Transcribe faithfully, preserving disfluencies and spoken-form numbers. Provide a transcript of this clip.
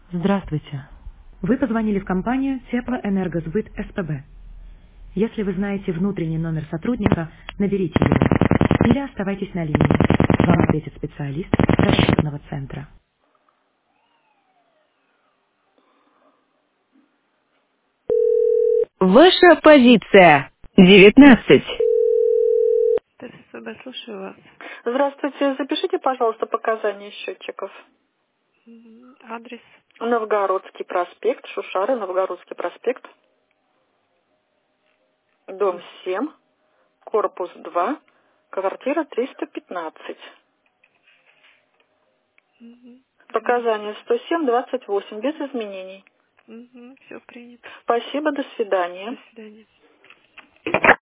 Здравствуйте. Вы позвонили в компанию Теплоэнергосбыт СПБ. Если вы знаете внутренний номер сотрудника, наберите его. Или оставайтесь на линии. Вам ответит специалист расчетного центра. Ваша позиция. девятнадцать. ТССБ, слушаю вас. Здравствуйте. Запишите, пожалуйста, показания счетчиков. Мгм. Адрес. Новгородский проспект, Шушары, Новгородский проспект, дом семь, корпус два, квартира триста пятнадцать. Угу. Принято. Показания сто семь двадцать восемь, без изменений. Угу. Все принято. Спасибо, до До свидания. свидания.